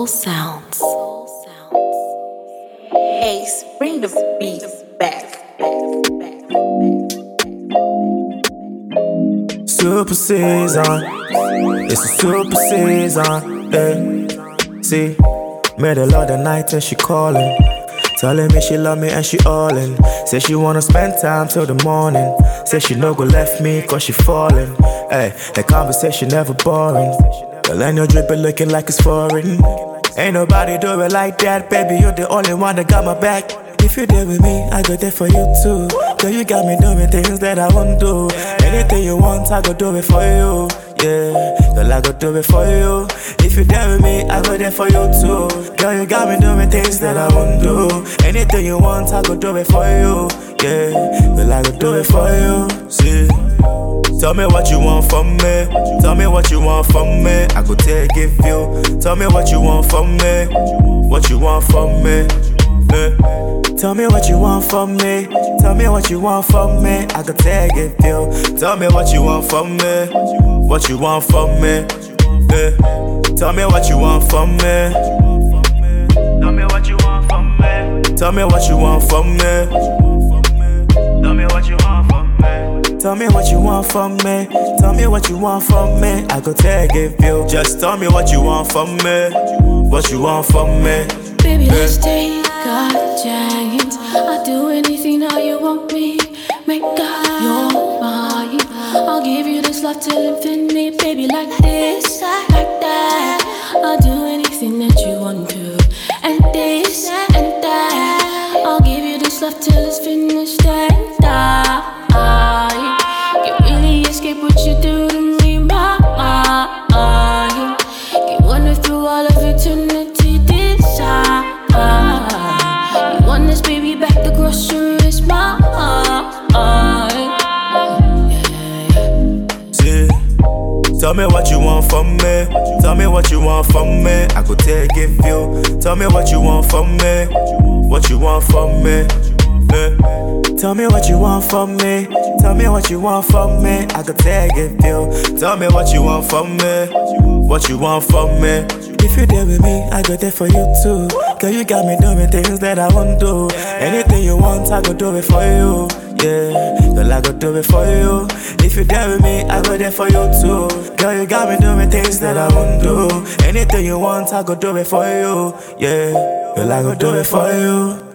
Sounds. Ace, bring the beat back. Super season, it's a super season, yeah. See, middle of the night and she calling, telling me she love me and she all in. Say she wanna spend time till the morning. Say she no go left me cause she falling. Hey, the conversation never boring. Girl, and your dripping looking like it's foreign. Ain't nobody do it like that, baby, you're the only one that got my back. If you're there with me, I go there for you too. Girl, you got me doing things that I won't do. Anything you want, I go do it for you. Yeah, girl, I go do it for you. If you're there with me, I go there for you too. Girl, you got me doing things that I won't do. Anything you want, I go do it for you. Yeah, girl, I go do it for you. See, tell me what you want from me. Tell me what you want from me. I go take it you. Tell me what you want from me. What you want from me. Tell me what you want from me. Tell me what you want from me. I could take it, you. Tell me what you want from me. What you want from me. Tell me what you want from me. Tell me what you want from me. Tell me what you want from me. Tell me what you want from me. Tell me what you want from me. Tell me what you want from me. I could take it, you. Just tell me what you want from me. What you want from me. Baby, let's take a chance. I'll do anything how you want me. Make up your mind. I'll give you this love till infinity. Baby, like this, like that. I'll do anything that you want to. And this, and that. I'll give you this love till it's finished and die. Can't really escape what you do to me, my mind. You wander through all of eternity, desire. You want this baby back, the groceries, my See, tell me what you want from me. Tell me what you want from me. I could take it you. Tell me what you want from me. What you want from me. Tell me what you want from me. Tell me what you want from me. I could take it you. Tell me what you want from me. What you want from me. If you're there with me, I go there for you too. Girl, you got me doing things that I won't do. Anything you want, I go do it for you. Yeah, girl, I go do it for you. If you're there with me, I go there for you too. Girl, you got me doing things that I won't do. Anything you want, I go do it for you. Yeah, girl, I go do it for you.